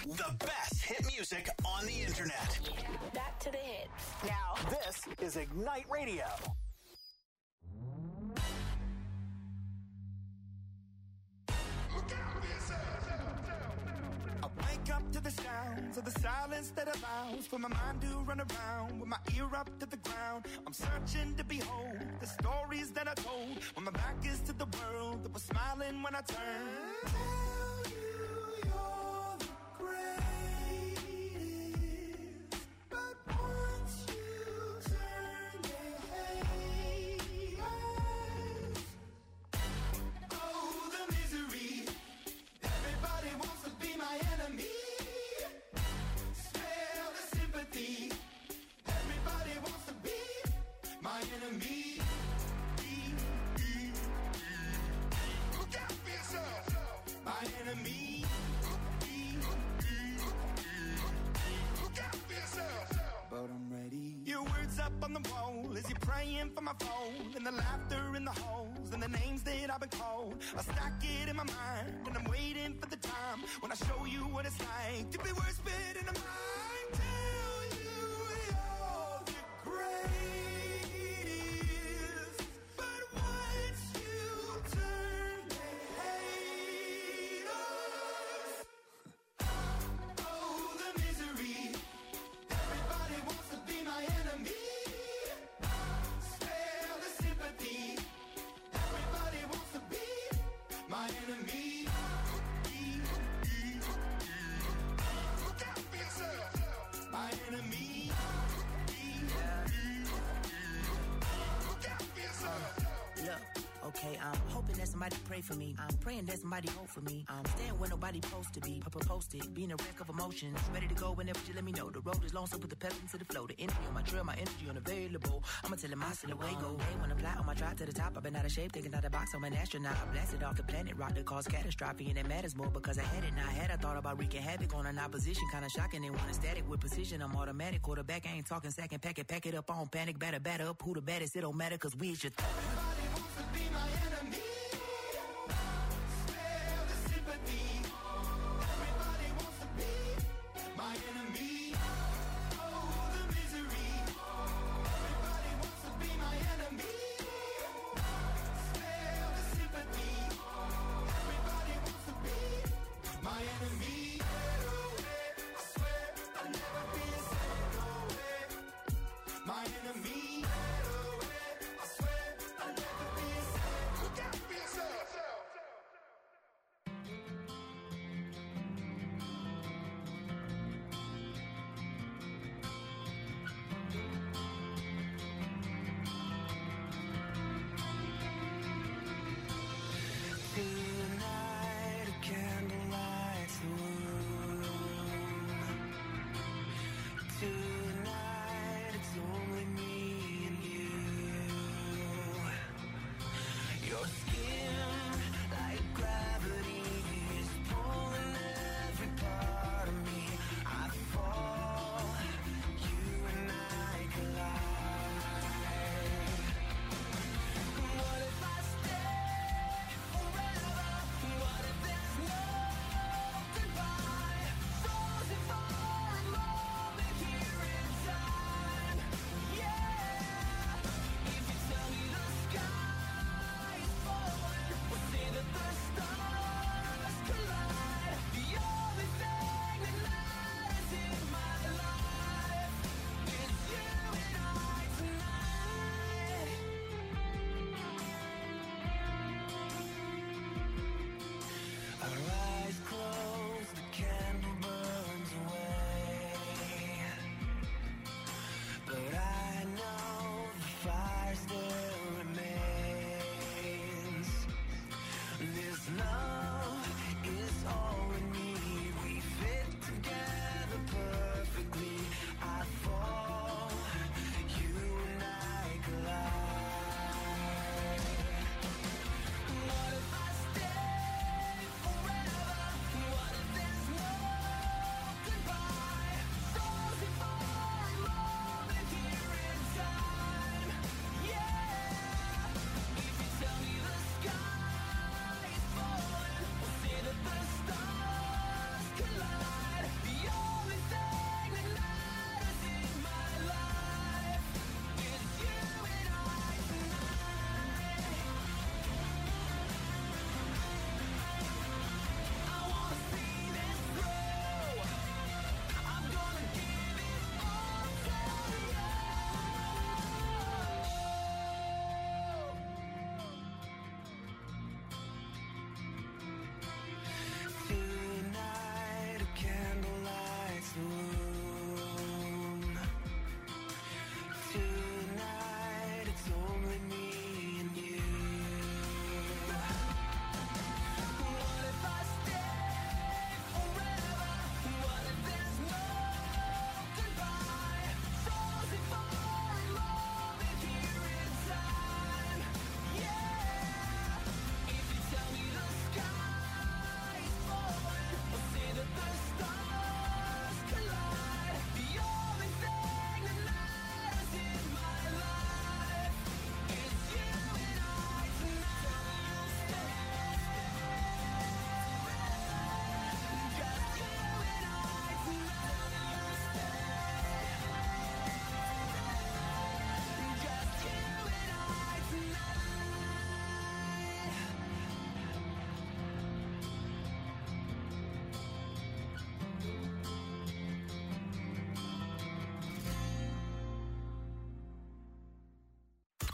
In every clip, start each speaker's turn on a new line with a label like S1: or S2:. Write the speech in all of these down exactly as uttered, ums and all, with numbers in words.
S1: The best hit music on the internet.
S2: Back to the hits.
S1: Now, this is Ignite Radio.
S3: I wake up to the sounds of the silence that allows for my mind to run around with my ear up to the ground. I'm searching to behold the stories that I told when my back is to the world that was smiling when I turned. Tell you you're the greatest, but once you turn, they hate us. Oh, the misery. Everybody wants to be my enemy. Smell the sympathy. Everybody wants to be my enemy. Look out for yourself. My enemy. Look out for yourself. But I'm ready. Your words up on the wall as you're praying for my phone, and the laughter in the halls and the names that I've been called. I stack it in my mind and I'm waiting for the time when I show you what it's like to be worse fit in a mind. Tell you you're the greatest, but once you turn, they hate us. Oh, the misery. Everybody wants to be my enemy. Spare the sympathy. Everybody wants to be my enemy. Look out for yourself. My enemy. Look out for yourself.
S4: Look, okay, I'm hoping that somebody pray for me. I'm praying that somebody hope for me. I'm staying where nobody supposed to be. Papa posted, being a wreck of emotions. Ready to go whenever you let me know. The road is long, so put the pedal into the flow. The energy on my trail, my energy unavailable. I'ma tell him I still away go. Hey, when I fly on my drive to the top, I've been out of shape, thinking out the box. I'm an astronaut. I blasted off the planet, rock that caused catastrophe, and it matters more because I had it. Now I had I thought about wreaking havoc on an opposition, kinda shocking. They want a static with precision. I'm automatic, quarterback. I ain't talking second, pack it, pack it up on panic, batter, batter up. Who the baddest? It don't matter, cause we is your th-
S3: Everybody wants to be my enemy. Spare the sympathy. Everybody wants to be my enemy. Oh, the misery. Everybody wants to be my enemy. Spare the sympathy. Everybody wants to be my enemy. I swear I'll never be a second away. My enemy. I swear I'll never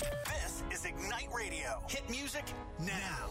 S1: This is Ignite Radio. Hit music now.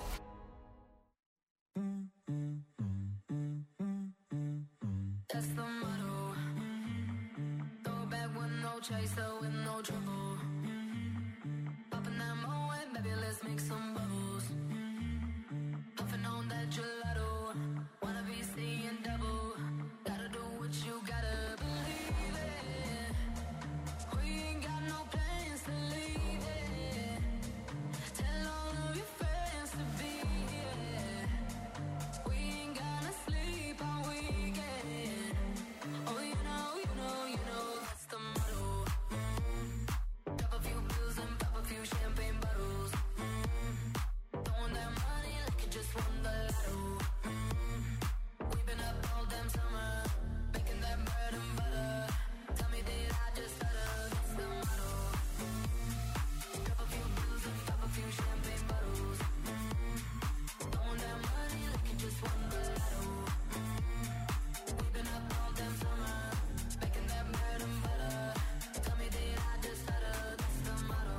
S2: That's the motto. Throw it back with no chaser, with no trouble. Popping that Moet, baby, let's make some bubbles. Puffing on that gelato. Wanna be seeing double. Gotta do what you gotta believe it. We ain't got no plans to leave it. Tell all of your friends to be here. We ain't gonna sleep all weekend. Oh, you know, you know, you know, that's the motto. Mm-hmm. Drop a few pills and pop a few champagne bottles. Mm-hmm. Throwing that money like you just won the lotto. Mm-hmm. We've been up all damn summer, making that bread and butter. Tell me, did I just stutter? That's the motto. Mm-hmm. Drop a few pills and pop a few champagne bottles. Mm-hmm. Throwing that money like you just won the lotto. Mm-hmm. We've been up all damn summer, making that bread and butter. Tell me, did I just stutter? That's the motto.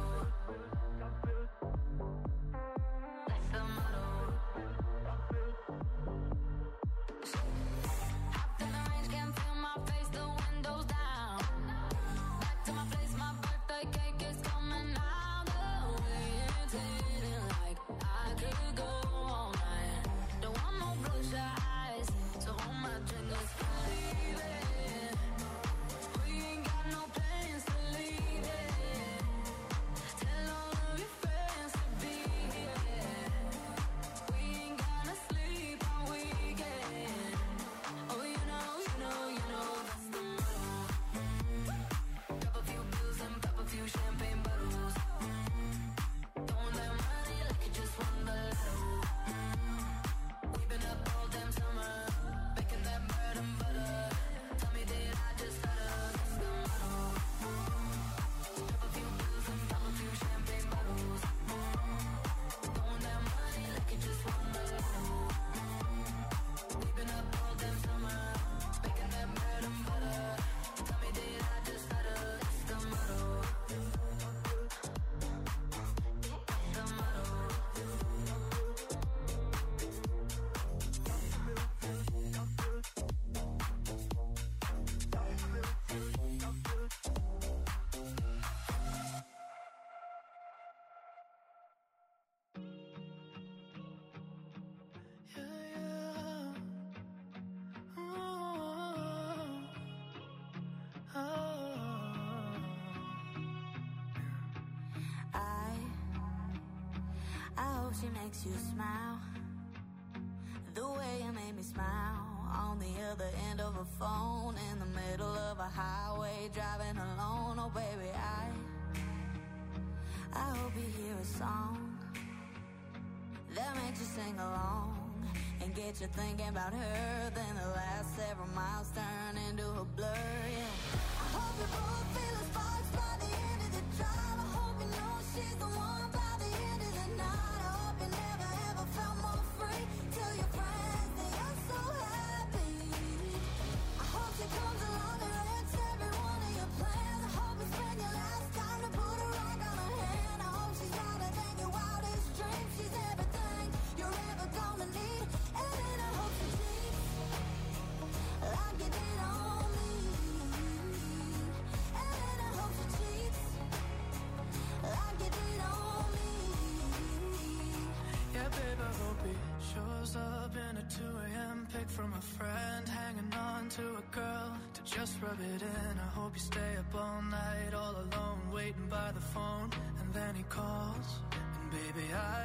S2: That's the motto. Hopped in the range, can't feel my face, the windows down. Back to my place, my birthday cake is coming out. The way it's hitting like I could go all night. Don't want no bloodshot eyes, so hold my drink, let's believe it. We ain't got no plans to leave it. Tell all of your friends to be here. We ain't gonna sleep all weekend. Oh, you know, you know, you know, that's the motto. Mm-hmm. Drop a few pills and pop a few champagne bottles. Mm-hmm. Throwing that money like you just won the lotto. Mm-hmm. We've been up all damn summer, making that bread and butter. Tell me, did I just stutter? That's the motto. Mm-hmm. Drop a few pills and pop a few champagne bottles. Mm-hmm. Throwing that money like you just won the lotto. Mm-hmm. We've been up all damn summer, making that bread and butter. Tell me, did I just stutter? That's the motto. That's the motto.
S5: I, I hope she makes you smile. The way you made me smile on the other end of a phone in the middle of a highway driving alone. Oh baby, I, I hope you hear a song that makes you sing along and get you thinking about her. Then the last several miles turn into a blur. Yeah. I hope you both feel the sparks by the end of the drive. I hope you know she's the one by the end of the night. I hope you never ever felt more free. Tell your friends that you're so happy. I hope she comes along and wrecks every one of your plans. I hope you spend your last time to put a rock on her hand. I hope she's louder than your wildest dreams. She's everything you're ever gonna need. And then I hope she cheats like you did on me. And then I hope she cheats like you did on me.
S6: Yeah, babe, I hope he shows up in a two a.m. pic from a friend, hanging on to a girl to just rub it in. I hope you stay up all night, all alone, waiting by the phone, and then he calls. And baby, I,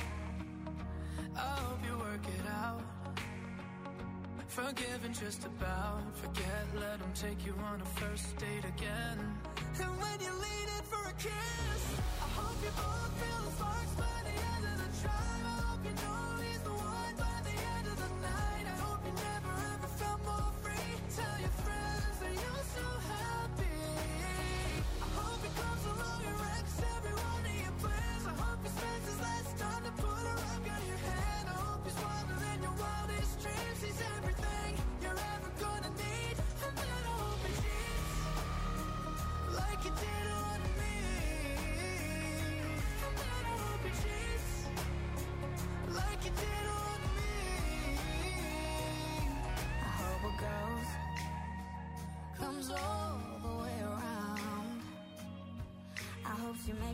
S6: I hope you work it out. Forgiven just about, forget, let him take you on a first date again. And when you lean in for a kiss, I hope you both feel the sparks by the end of the drive. I hope you know he's the one by the end of the night. I hope you never ever felt more free. Tell your friends that you're so happy. I hope he comes along and wrecks every one of your plans. I hope he spends his last time to put a rock on your hand. I hope he's wilder than your wildest dreams. He's everything you're ever gonna need. And then I hope he cheats like you did on me.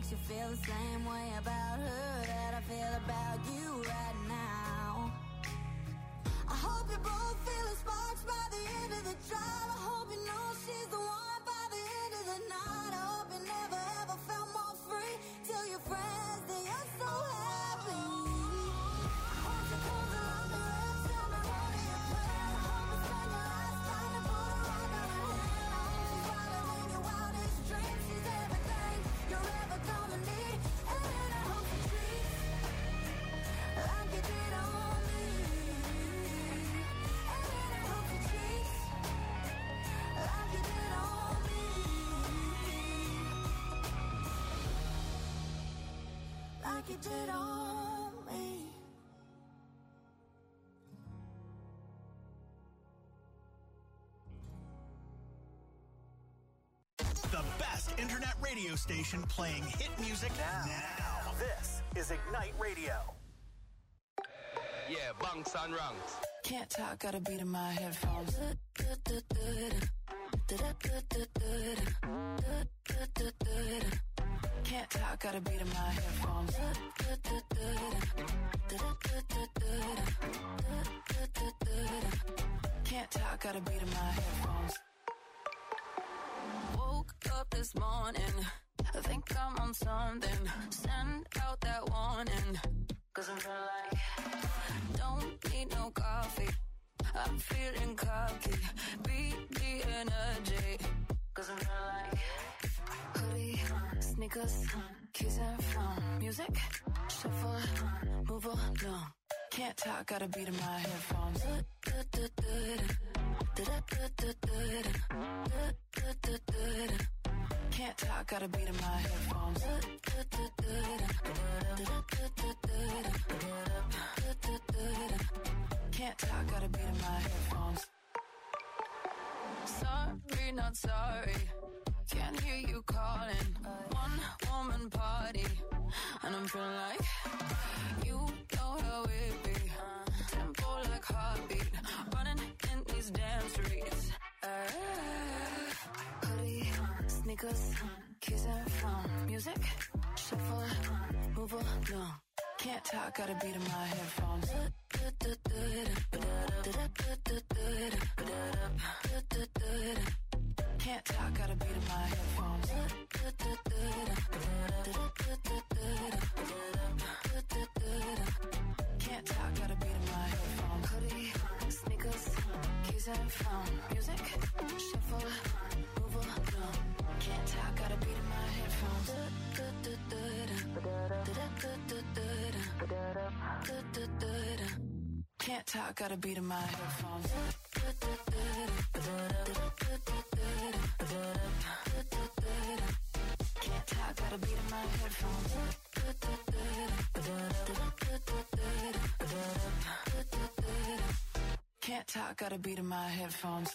S5: makes you feel the same way about her that I feel about you right now. I hope you both feeling sparks by the end of the drive. I hope you know she's the one by the end of the night. I hope you never ever felt more free. Tell your friends that you're so happy. I hope you close the love me and tell me what are your plans. I hope you spend your last time to put a rock on her hand. I hope she's wilder than your wildest dreams. She's everything you're ever gonna need. And I hope she treats like you did on me. And I hope she treats like you did on me. Like you did on me.
S1: The best internet radio station playing hit music now. now. This is Ignite Radio.
S7: Yeah, bunks and ranks.
S4: Can't talk, got a beat in my headphones. Can't talk, got a beat in my headphones. Can't talk, got a beat in my headphones. Woke up this morning, I think I'm on something. Send out that warning, cause I'm feeling like don't need no coffee. I'm feeling cocky, beat the energy, cause I'm feeling like hoodie, sneakers, keys and phone. Music, shuffle, move along. Can't talk, got a beat in my headphones. Can't talk, got a beat in my headphones. Can't talk, got a beat in my headphones. Sorry, not sorry. Can't hear you calling. One woman party, and I'm feeling like you know how it be. Tempo like heartbeat, running in these damn streets. Uh, hoodie, sneakers, keys and phone. Music, shuffle, move along. Can't talk, got a beat in my headphones. Can't talk, got a beat in my headphones. Can't talk, got a beat in my headphones. Hoodie, sneakers, keys and phone. Music, shuffle, move along. Can't talk, got a beat in my headphones. Can't talk, got a beat in my headphones. Can't talk, got a beat in my headphones. Can't talk, got a beat in my headphones.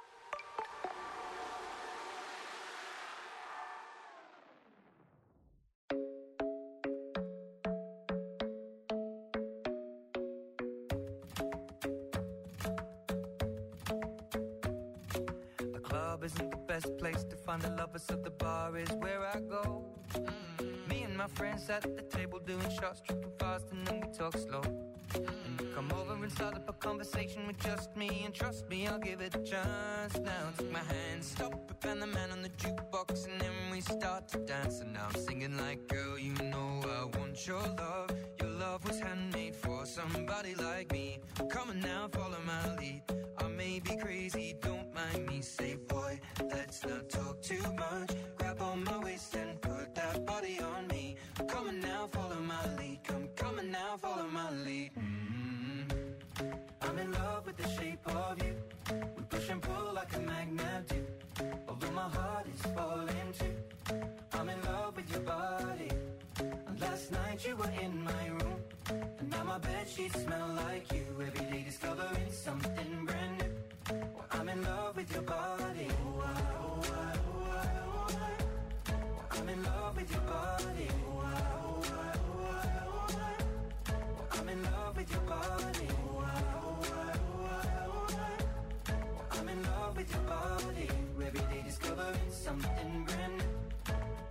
S8: Isn't the best place to find the lovers, so the bar is where I go. Mm-hmm. Me and my friends at the table doing shots, tripping fast, and then we talk slow. Mm-hmm. And you come over and start up a conversation with just me, and trust me, I'll give it a chance. Now take my hand, stop it, and the man on the jukebox, and then we start to dance. And now I'm singing like, girl, you know I want your love. Your love was handmade for somebody like me. Come on now, follow my lead. I may be crazy, don't mind me. Say, boy, let's not talk too much. Grab on my waist and put that body on me. Come on now, follow my lead. Come, come on now, follow my lead. Mm-hmm. I'm in love with the shape of you. We push and pull like a magnet do. Although my heart is falling too. I'm in love with your body. And last night you were in my room. And now my bedsheets smell like you. Every day discovering something brand new. Well, I'm in love with your body. Oh, I, oh, I, oh, I, oh, I. Well, I'm in love with your body. Oh, I, oh, I, oh, I, oh, I. Well, I'm in love with your body. Oh, I, oh, I, oh, I, oh, I. Well, I'm in love with your body. Every day discovering something brand new.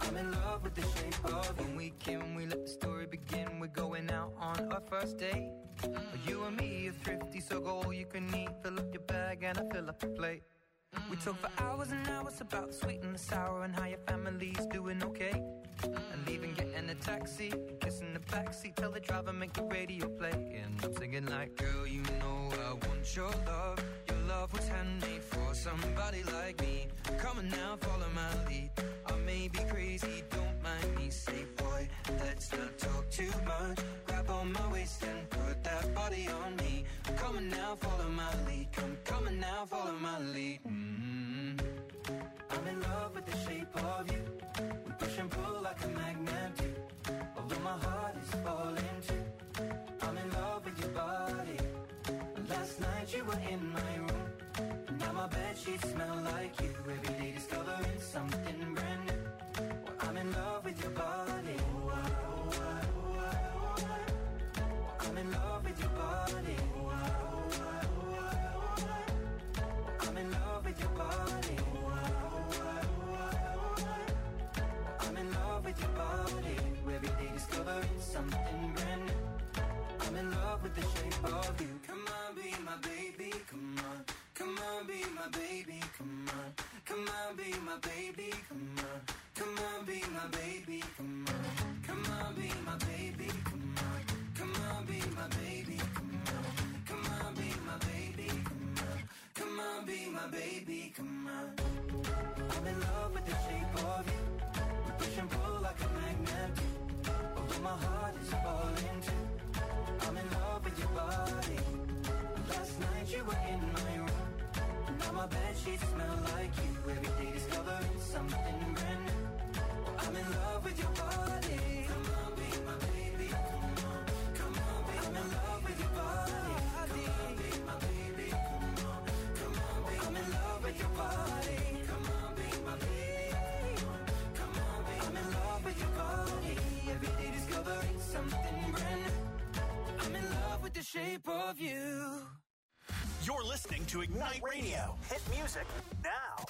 S8: I'm in love with the shape of you. When we came, we let the story begin. We're going out on our first date. Mm. You and me are thrifty, so go all you can eat. Fill up your bag and I fill up your plate. Mm. We talk for hours and hours about the sweet and the sour and how your family's doing okay. Mm. And leaving, getting a taxi, kissing the backseat, tell the driver make the radio play. And I'm singing like, girl, you know I want your love. Your love was handmade for somebody like me. Come on now, follow my lead. I may be crazy, don't mind me. Say, boy, let's not talk too much. Grab on my waist and put that body on me. Come on now, follow my lead. Come, come on now, follow my lead. Mm-hmm. I'm in love with the shape of you. We push and pull like a magnet do. Although my heart is falling too. I'm in love with your body. Last night you were in my room. Now my bedsheets smell like you. Every day discovering something brand new. Well, I'm in love with your body. Oh, I, oh, I, oh, I, oh, I. I'm in love with your body. Oh, I, oh, I, oh, I, oh, I. I'm in love with your body. Oh, I, oh, I, oh, I, oh, I. I'm in love with your body. Every day discovering something brand new. I'm in love with the shape of you. Come on, be my baby, come on. Come on, be my baby, come on. Come on, be my baby, come on. Come on, be my baby, come on. Come on, be my baby, come on. Come on, be my baby, come on. Come on, be my baby, come on. Come on, be my baby, come on. I'm in love with the shape of you. We push and pull like a magnet do. Although my heart is falling too. I'm in love with your body. Last night you were in my room. Now my bedsheets smell like you. Every day discovering something brand new. I'm in love with your body. Come on, be my baby. Come on, come on, be I'm in love with your body. Come on, be my baby. Come on, come on, be I'm in love with your body. Come on, be my baby. Come on, be I'm in love with your body. Every day discovering something brand new. I'm in love with the shape of you.
S1: You're listening to Ignite Radio. Hit music now.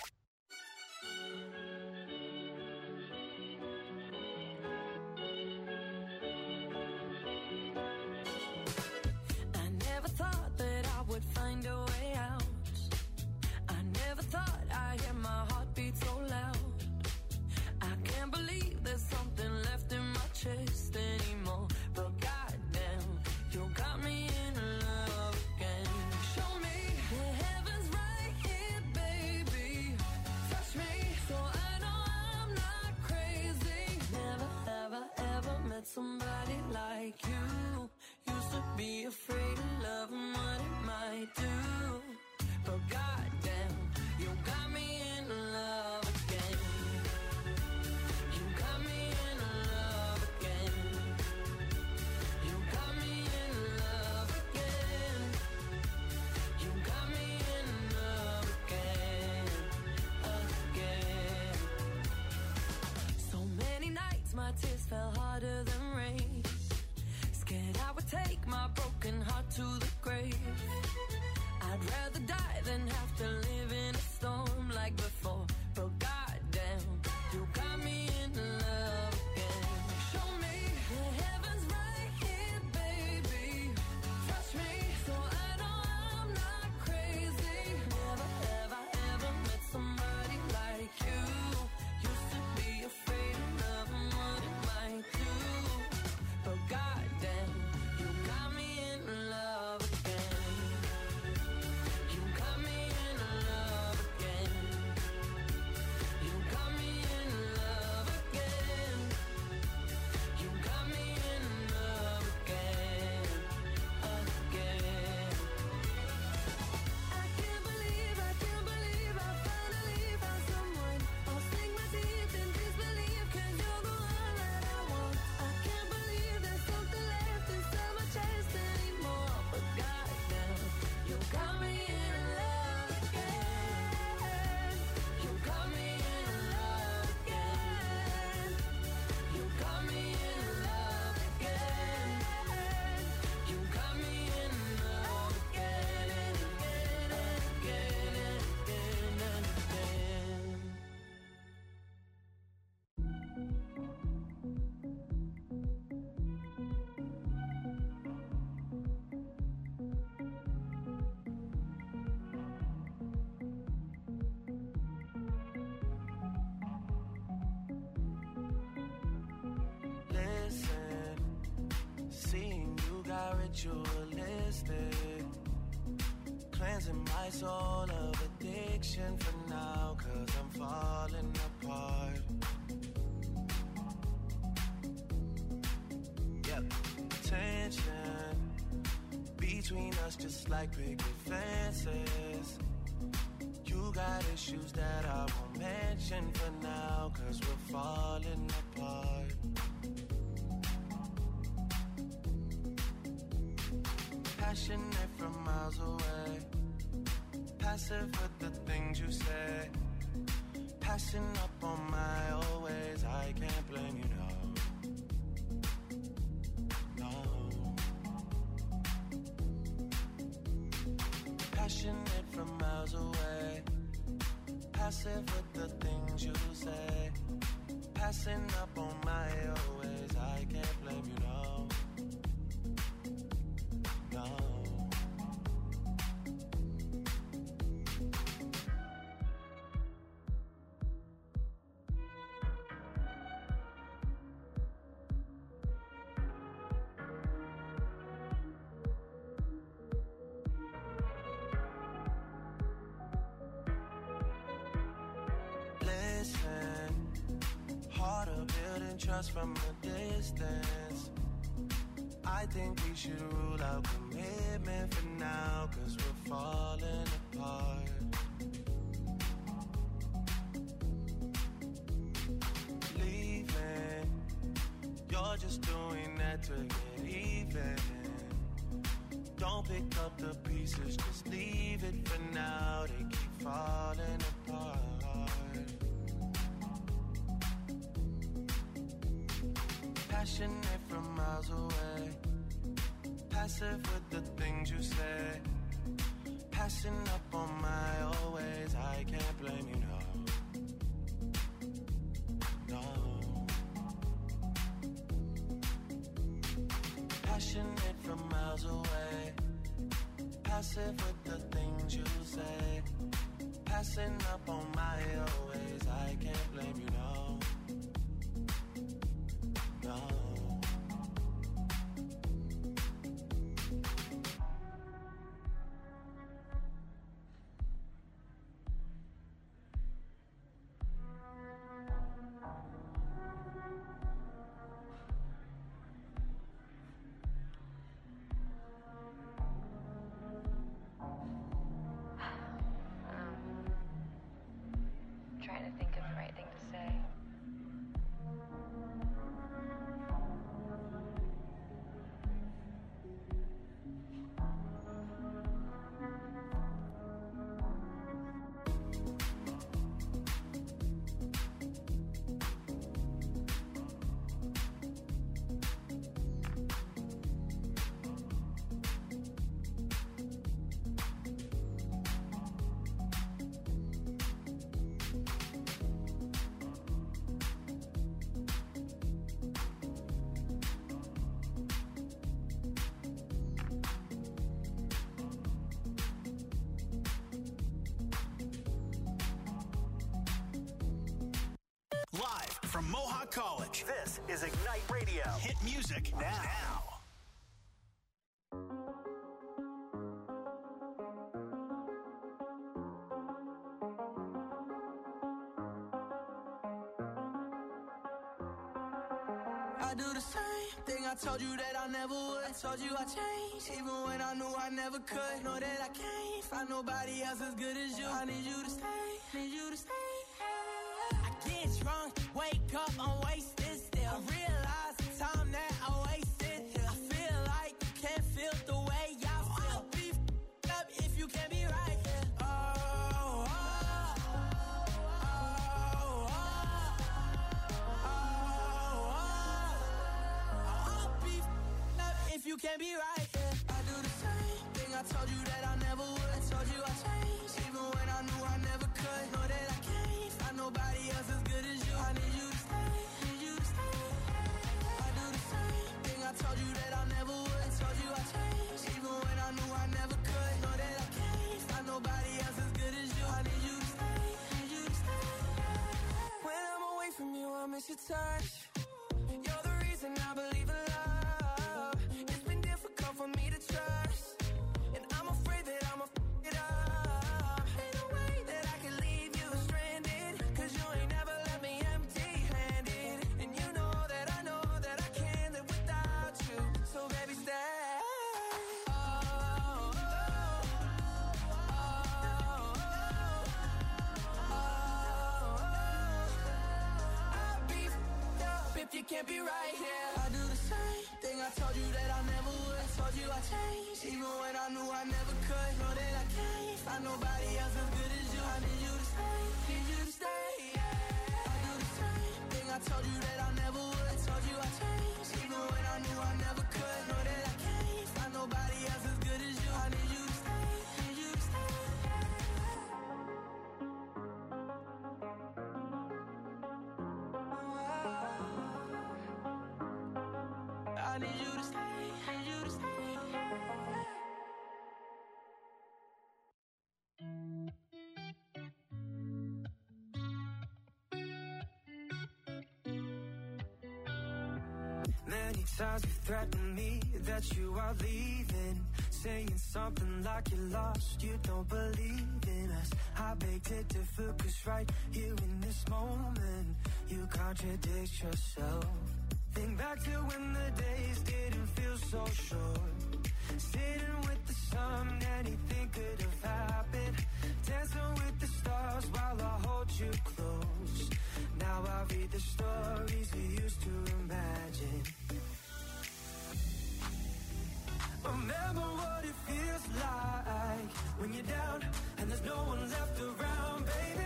S2: I never thought that I would find a way out. I never thought I'd hear my heartbeat so loud. I can't believe there's something left in my chest anymore. But goddamn, you got me in love again. Show me the heavens right here, baby. Touch me so I know I'm not crazy. Never, ever, ever met somebody like you. Used to be afraid of love and what it might do. But goddamn, you got me in love again. You got me in love again. You got me in love again. You got me in love again, again. So many nights my tears fell harder than rain. Scared I would take my broken heart to the grave. I'd rather die than have to live in a storm like before. But goddamn, you got me in love again. Show me the heavens right here, baby. Touch me so I know I'm not crazy. Never, ever, ever met somebody like you. Used to be afraid of love and what it might do. But goddamn, you got me in love again. You
S7: ritualistic, cleansing my soul of addiction for now, cause I'm falling apart. Yep, tension between us just like picket fences. You got issues that I won't mention for now, cause we're falling apart. Passionate from miles away, passive with the things you say, passing up on my old ways. I can't blame you, no, no. Passionate from miles away, passive with the things you say, passing up on my old ways. I can't blame you, no, no. Trust from a distance. I think we should rule out commitment for now, cause we're falling apart. Leaving, you're just doing that to get even. Don't pick up the pieces, just leave it for now. They keep falling apart. Passionate from miles away, passive with the things you say, passing up on my old ways. I can't blame you, no, no. Passionate from miles away, passive with the things you say, passing up on my old ways. I can't blame you, no, no.
S9: Trying to think of the right thing to say.
S1: Live from Mohawk College, this is Ignite Radio. Hit music now. now.
S6: I do the same thing I told you that I never would. I told you I changed, even when I knew I never could. Know that I can't find nobody else as good as you. I need you to stay, need you to stay. I get drunk, wake up, I'm wasted still. I realize the time that I wasted here. I feel like you can't feel the way I feel. I'll be f***ed up if you can't be right here. Oh, oh, oh, oh, oh, oh. I'll be f***ed up if you can't be right here. I do the same thing I told you that I never would. I told you I changed, even when I knew I never could. Know that I can't find nobody else as good as you. I need you to stay, need you to stay. I do the same thing I told you that I never would. I told you I changed, even when I knew I never could. Know that I can't find nobody else as good as you. I need you to stay, need you to stay. When I'm away from you, I miss your touch. You're the reason I believe in love. It's been difficult for me to you can't be right here. I do the same thing I told you that I never would. I told you I changed, even when I knew I never could. Know that I can't find nobody else as good as you. I need you to stay, need you to stay, yeah. I do the same thing I told you that I never would. I told you I changed, even when I knew I never could. Know that I can't find nobody else as good as you. I need you to stay, need you to stay, I need you to stay, need you to stay.
S7: Many times you threaten me that you are leaving, saying something like you're lost, you don't believe in us. I beg to differ, cause right here in this moment, you contradict yourself. Think back to when the days didn't feel so short. Sitting with the sun, anything could have happened. Dancing with the stars while I hold you close. Now I read the stories we used to imagine. Remember what it feels like when you're down and there's no one left around, baby.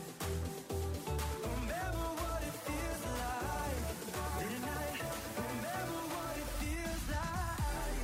S7: Remember what it feels like late at night. Remember what it feels like.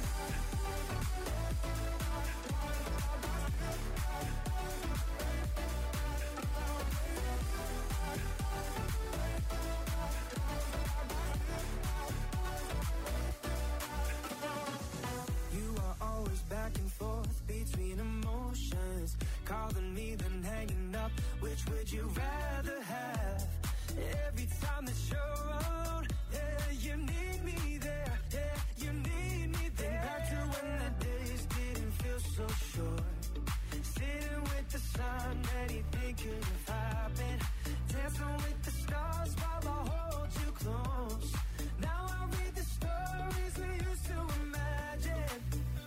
S7: You are always back and forth between emotions, calling me then hanging up. Which would you rather have? Every time that you're around, yeah, you need me there, yeah, you need me there. Think back to when the days didn't feel so short. Sitting with the sun, anything could have happened. Dancing with the stars while I hold you close. Now I read the stories we used to imagine.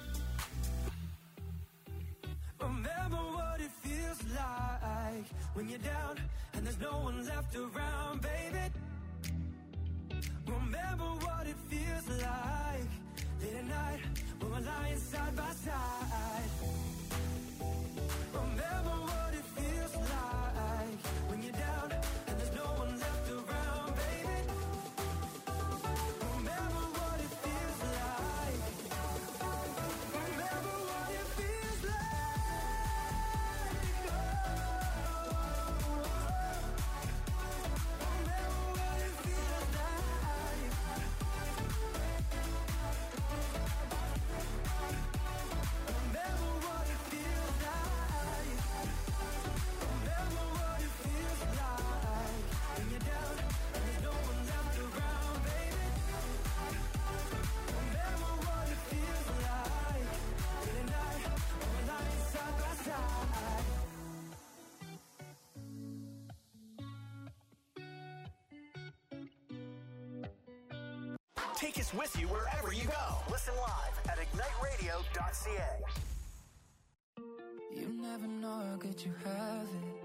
S7: Remember what it feels like when you're down and there's no one left around, baby. Remember what it feels like late at night when we're lying side by side. Remember what it feels like when you're down and there's no one left around, baby. Remember what it feels like. Remember what it feels like. Oh, remember what it feels like. Remember what it feels like. Remember what it feels like when you're down and there's no one left around, baby. Remember what it feels like late at night when we're lying side by side.
S1: Take us with you wherever you go. Listen live at ignite radio dot c a.
S6: You never know how good you have it,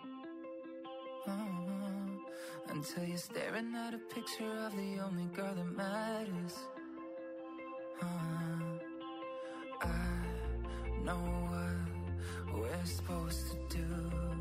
S6: uh-huh. Until you're staring at a picture of the only girl that matters, uh-huh. I know what we're supposed to do.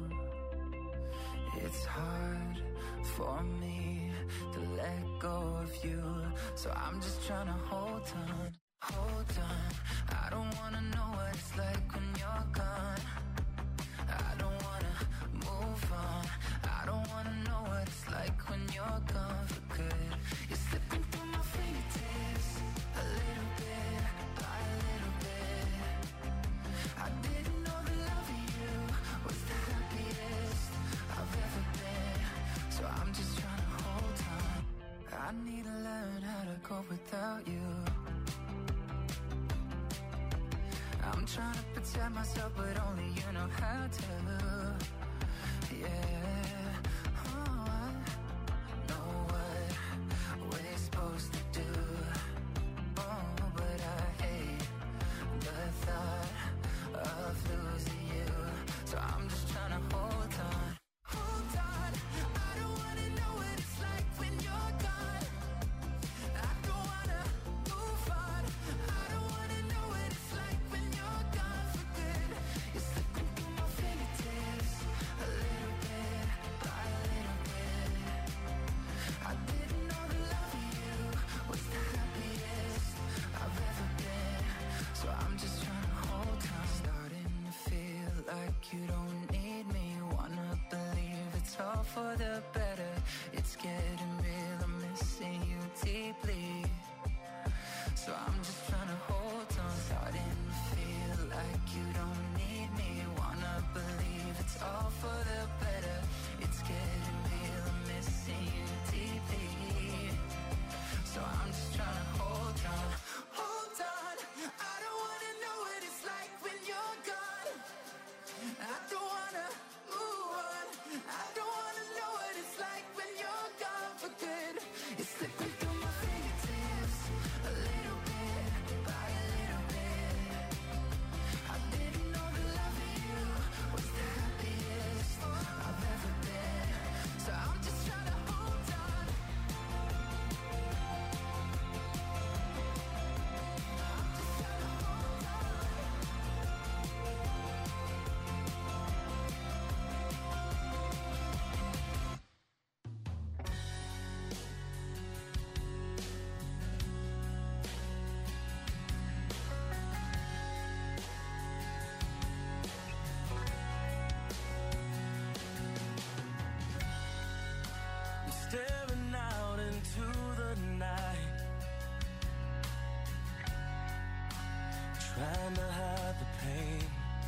S6: It's hard for me to let go of you, so I'm just trying to hold on, hold on. I don't wanna know what it's like when you're gone. I don't wanna move on. I don't wanna know what it's like when you're gone for good. You're slipping through my fingertips, a little bit, by a little bit. I didn't know the love of you was the happiest I've ever been, so I'm just trying to hold on. I need to learn how to cope without you. I'm trying to protect myself, but only you know how to. Yeah, oh, I know what we're supposed to do. Oh, but I hate the thought of losing you, so I'm just trying to hold on. Hold on, I don't wanna know what it's like when you're gone.
S8: for the better. It's getting real, I'm missing you deeply. So I'm just trying to hold on, starting to feel like you don't need me. Wanna believe it's all for the better. It's getting real, I'm missing you deeply. So I'm just trying to hold on. Hold on, I don't wanna know what it's like when you're gone. I don't wanna move on. I don't wanna know what it's like when you're gone for good. It's slipping through my fingertips, a little bit, by a little bit. I didn't know the love of you was the happiest I've ever been. So I'm just trying to hold on. I'm just trying to hold on.
S7: I'm staring out into the night, trying to hide the pain.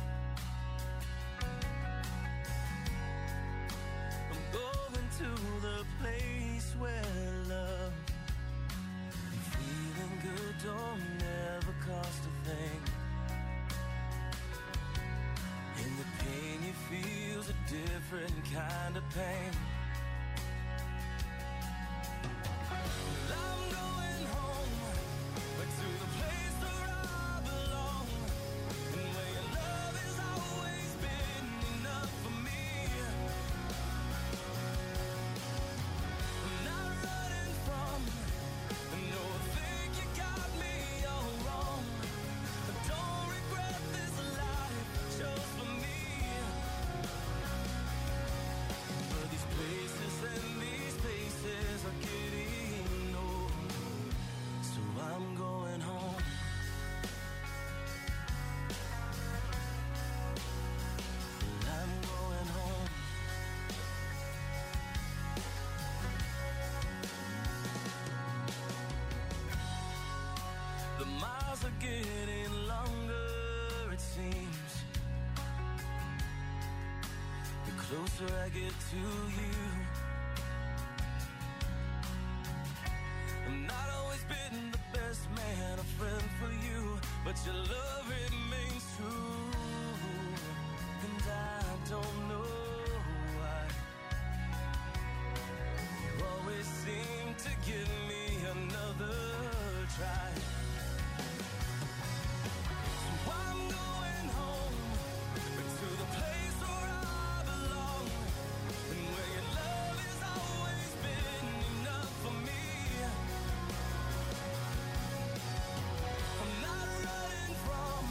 S7: I'm going to the place where love and feeling good don't never cost a thing. And the pain you feel's a different kind of pain. I'm going home, but to the place where I belong, and where your love has always been enough for me. I'm not running from, no, I think you got me all wrong. I don't regret this life chose for me. But these places and these faces are getting old, so I'm going home. I'm going home. The miles are getting longer, it seems. The closer I get to you, I've not always been the best man, a friend for you, but your love remains true. And I don't know why you always seem to give me another try. So I'm going home, but to the place where I belong, and where your love has always been enough for me. I'm not running from,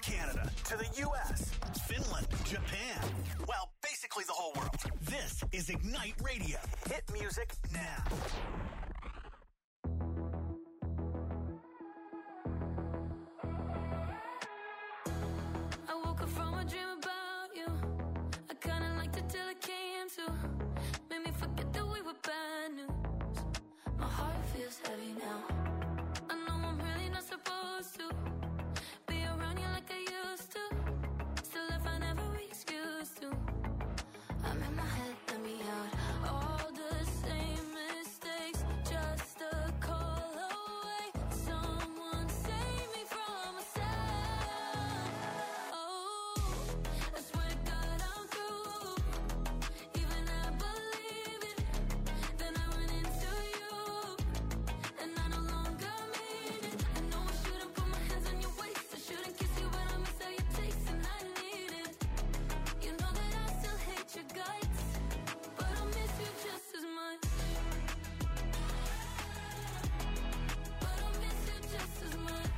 S1: Canada to the U S, Finland, Japan. Well, basically the whole world. This is Ignite Radio. Hit music now.
S2: I woke up from a dream about you. I kinda liked it till it came to. Made me forget that we were bad news. My heart feels heavy now. I know I'm really not supposed to be around you like I used to. Still if I never excuse to. I'm in my head, let me out. All the same mistakes, just a call away. Someone save me from myself. Oh, I swear to God I'm through. Even I believe it. Then I went into you, and I no longer mean it. I know I shouldn't put my hands on your waist. I shouldn't kiss you, but I miss how you taste, and I need it. You know that I still hate your guts, but I miss you just as much. But I miss you just as much.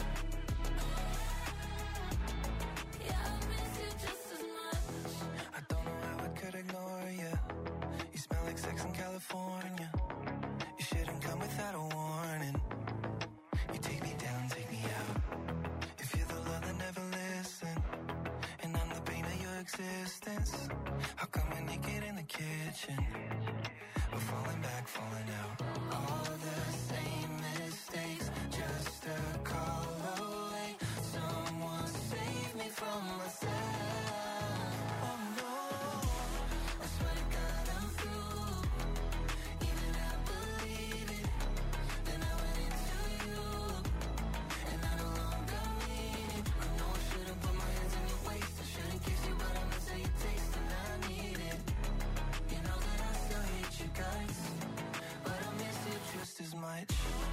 S2: Yeah, I miss you just as much.
S6: I don't know how I could ignore you. You smell like sex in California. You shouldn't come without a warning. You take me down, take me out. If you're the love that never listen, and I'm the pain of your existence, how come we're naked in the kitchen? We're falling back, falling out. All the same mistakes, just a call away. Someone save me from myself. Oh no, I swear to God I'm through. Even I believe it. Then I went into you, and I no longer mean it. I know I shouldn't put my hands on your waist. I shouldn't kiss you, but I miss how you taste, and I need it. You know that I still hate your guts, but I miss you just as much.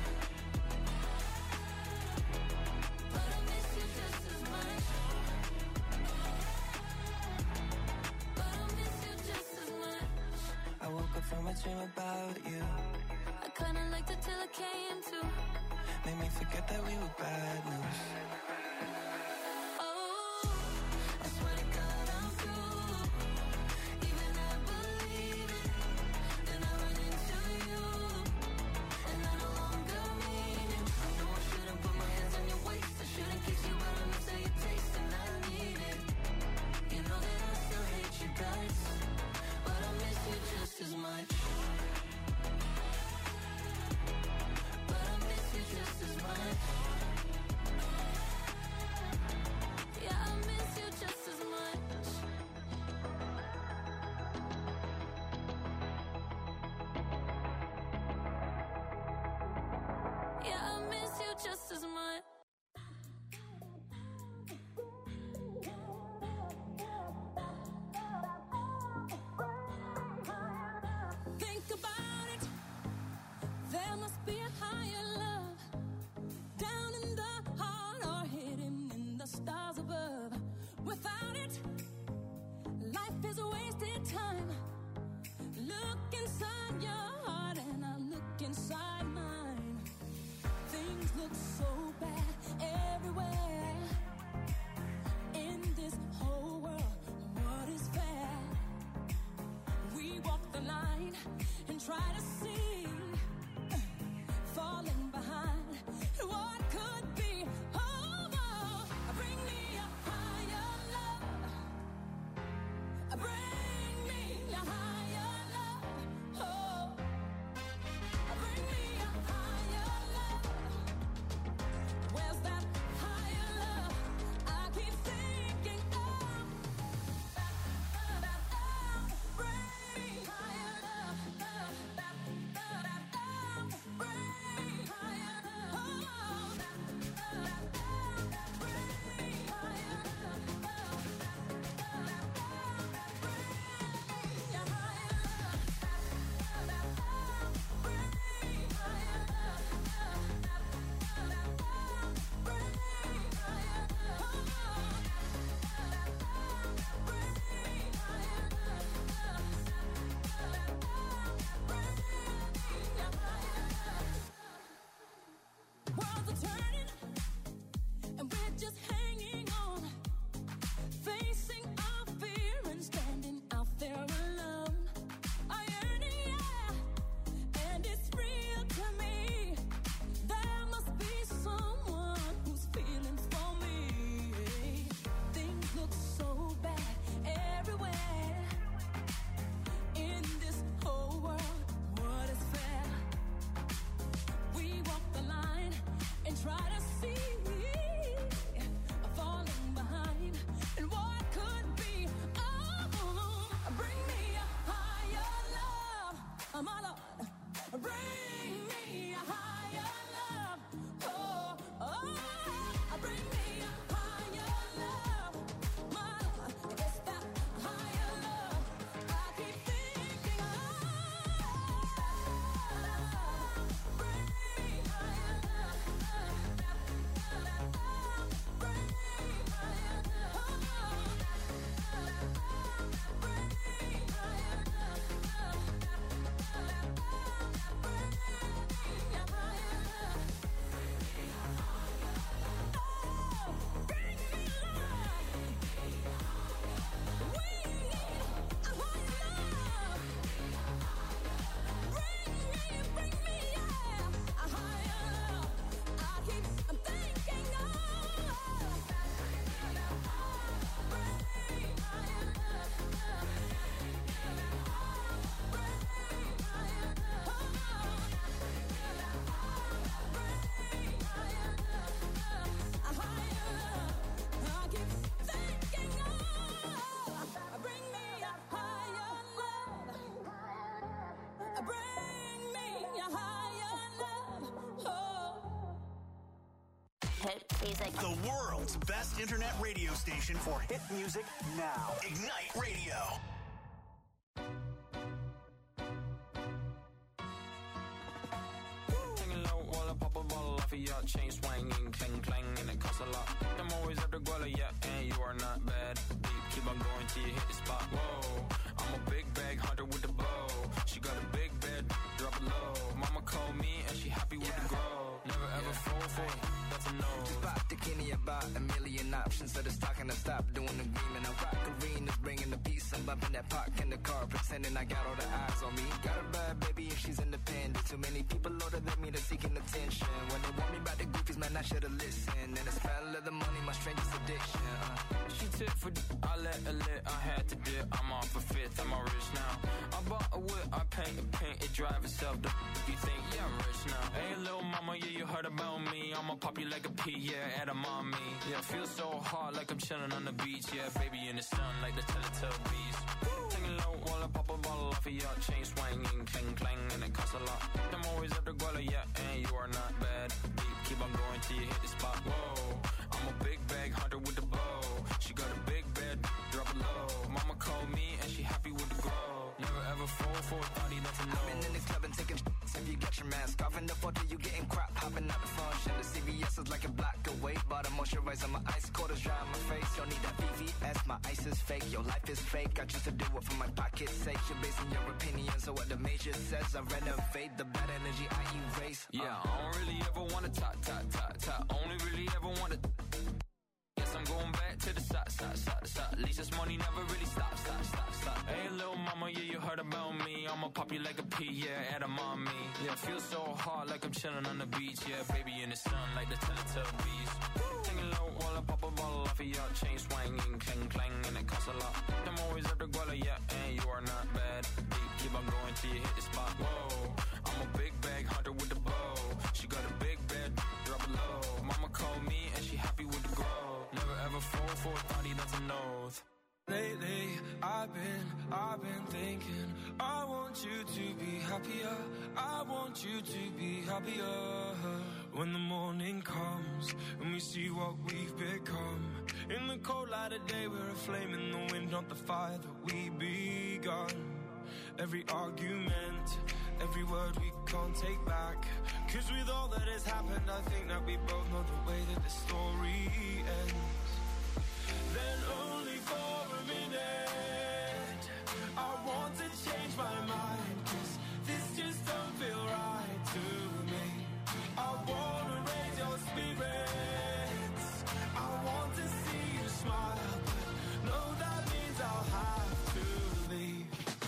S6: But I miss you just as much. But I miss you just as much. I woke up from a dream about you.
S2: I kinda liked it till it came to.
S6: Made me forget that we were bad news.
S2: Oh, I swear to God I'm through. Even I believe it. Then I went into you, and I no longer mean it. I know I shouldn't put my hands on your waist. I shouldn't kiss you, but I miss how you taste, and I need it. You know that I still hate your guts, but I miss you just as much. But I miss you just as much. Yeah, I miss you just as much. Yeah, I miss you just as much. Think about it. There must be a higher love down in the heart or hidden in the stars above. Without it, life is a wasted time. Look inside your heart and I look inside mine. Things look so bad everywhere. In this whole world, what is fair? We walk the line and try to see, falling behind what could be. Oh, oh, bring me a higher love. Bring me a higher love. Oh, bring me a higher love. Where's that higher love? I keep thinking of. Bring me higher love. Bring
S10: hit music.
S1: The world's best internet radio station for hit music now. Ignite Radio.
S11: Taking low while I pop a bottle off of your chain swinging, clang clang, and it costs a lot. I'm always after Guala, yeah, and you are not bad. Deep, keep on going till you hit the spot. Whoa, I'm a big bag hunter with the bow. She got a big bed, drop it low. Mama called me and she happy with yeah. the grow. Never ever yeah. fall for it, that's a no.
S12: Just bought the Kenny about a million options. So the stock and I stop doing the green. And I rock arenas, bringing the peace. I'm bumping that park in the car, pretending I got all the eyes on me. Got a bad baby and she's independent. Too many people older than me that's seeking attention. When they want me about the goofies, man, I should've listened. And the smell of the money, my strangest addiction. Uh.
S11: She tip for d- I let her lit, I had to dip. I'm off a fifth, I'm all rich now. I bought a whip, I paint a paint, it drive itself. The f- you think, yeah, I'm rich now. Hey, little mama, yeah, you heard about me. I'ma pop you like a pea, yeah, at a mommy. Yeah, feel so hard like I'm chilling on the beach. Yeah, baby in the sun like the Teletubbies. Taking low while I pop a bottle off of your chain swinging, clang clang, and it costs a lot. I'm always after Guala, yeah, and you are not bad. Deep, keep on going till you hit the spot. Whoa, I'm a big bag hunter with the bow. She got a big bed, drop it low. Mama called me and she happy with the grow. Never ever fall for a thotty, that's a no.
S12: I've been in the club and taking sh**s if you get your mask off. In the photo you getting crap, hopping out the function. The C V S is like a block away. Bought a moisturizer, my ice cold is dry on my face. Don't need that V V S, my ice is fake. Your life is fake, I choose to do it for my pocket's sake. You're basing your opinions on what the major says. I renovate the bad energy I erase.
S11: Yeah, uh. I don't really ever wanna talk, talk, talk, talk. Only really ever wanna. Guess I'm going back to the side, side, side, side. At least this money never really stops, stop, stop, stop. Hey, little mama, yeah, you heard about me. I'ma pop you like a pea, yeah, at a mommy. Yeah, feel so hard like I'm chilling on the beach. Yeah, baby in the sun like the Teletubbies. Taking low while I pop a bottle off of your chain swinging, clang clang, and it costs a lot. I'm always after Guala, yeah, and you are not bad. Deep, keep on going till you hit the spot. Whoa, I'm a big bag hunter with the bow. She got a big bed, drop it low. Mama called me and she happy with the grow. Never ever fall for a thotty, that's a nose.
S6: Lately, I've been, I've been thinking, I want you to be happier, I want you to be happier. When the morning comes, and we see what we've become. In the cold light of day, we're a flame in the wind, not the fire that we begun. Every argument, every word we can't take back. Cause with all that has happened, I think that we both know the way that the story ends. Then only for a minute I want to change my mind, cause this just don't feel right to me. I wanna raise your spirits, I want to see you smile, but no, that means I'll have to leave.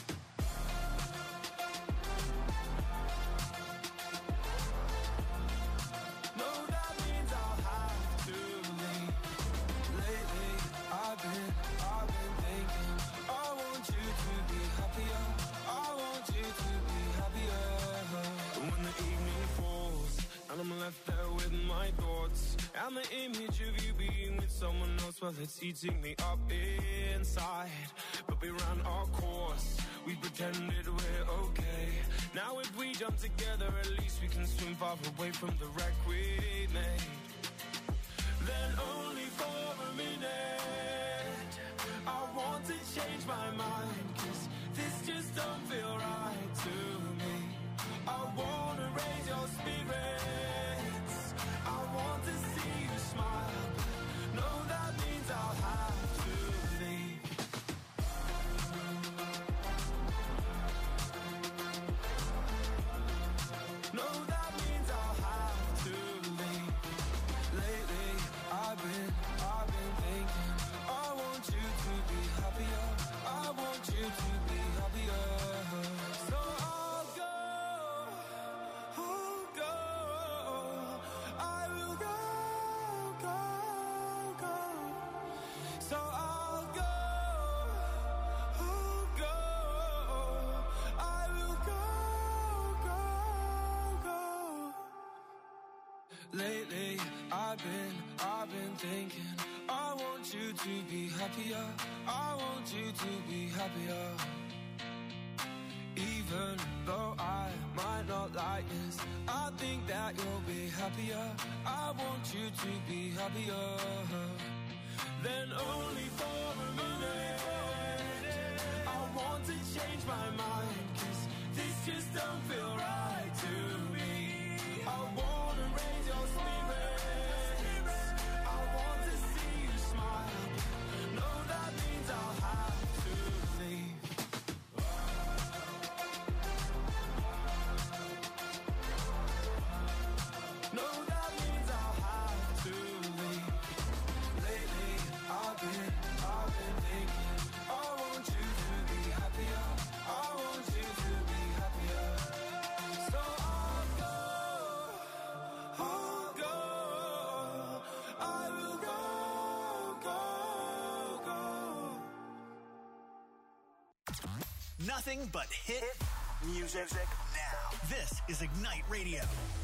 S6: No, that means I'll have to leave. Lately, I've been, I've been thinking, I want you to be happier, I want you to be happier. When the evening falls, and I'm left there with my thoughts, and the image of you being with someone else, well, it's eating me up inside. But we ran our course, we pretended we're okay. Now if we jump together, at least we can swim far away from the wreck we made. Then only for a minute I want to change my mind, cause this just don't feel right to me. I wanna raise your spirits, I want to see you smile, but no, that means I'll have to leave. No, that means I'll have to leave. Lately, I've been, I've been thinking, I want you to be happier, I want you to be happier. So I'll go, I'll go, I will go, go, go. So I'll go, I'll go, I will go, go, go. Lately, I've been, I've been thinking, I want you to be happier, I want you to be happier. Even though I might not like this, I I think that you'll be happier. I want you to be happier. Then only for a minute I want to change my mind, 'cause this just don't feel right to me. I wanna raise your spirits, I want to see you smile. No, that means I'll have to leave. No, that means I'll have to leave. Lately, I've been, I've been thinking, I want you to be happier. I want you to be happier. So I'll go, I'll go, I will go, go, go.
S1: Nothing but hit music now. This is Ignite Radio.